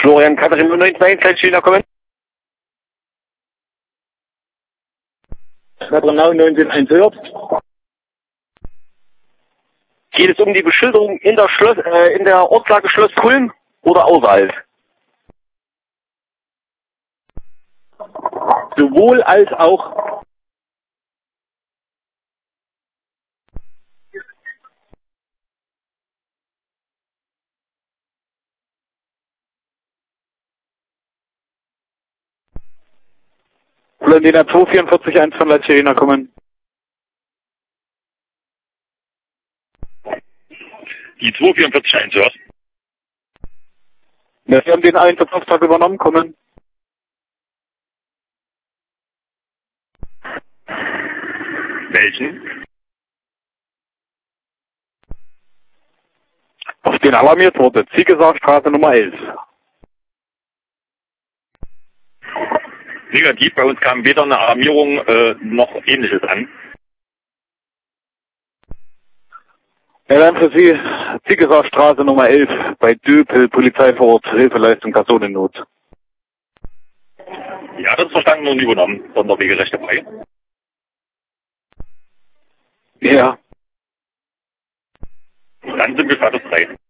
Florian Katharin 092, Kleinstühner kommen. Patronau 191 hört. Geht es um die Beschilderung in der Ortslage Schloss Kulm oder außerhalb? Sowohl als auch. Blondina 2441 von La Cirina kommen. Die 2441 hört. Wir haben den Einsatzauftrag übernommen, kommen. Welchen? Auf den alarmiert wurde. Ziegesarstraße Nummer 11. Negativ, bei uns kam weder eine Alarmierung noch ähnliches an. Ja, dann für Sie Ziegesarstraße Nummer 11 bei Döpel, Polizei vor Ort, Hilfeleistung, Personennot. Ja, das ist verstanden und übernommen. Sonderwegerechte frei. Ja. Dann sind wir statusfrei.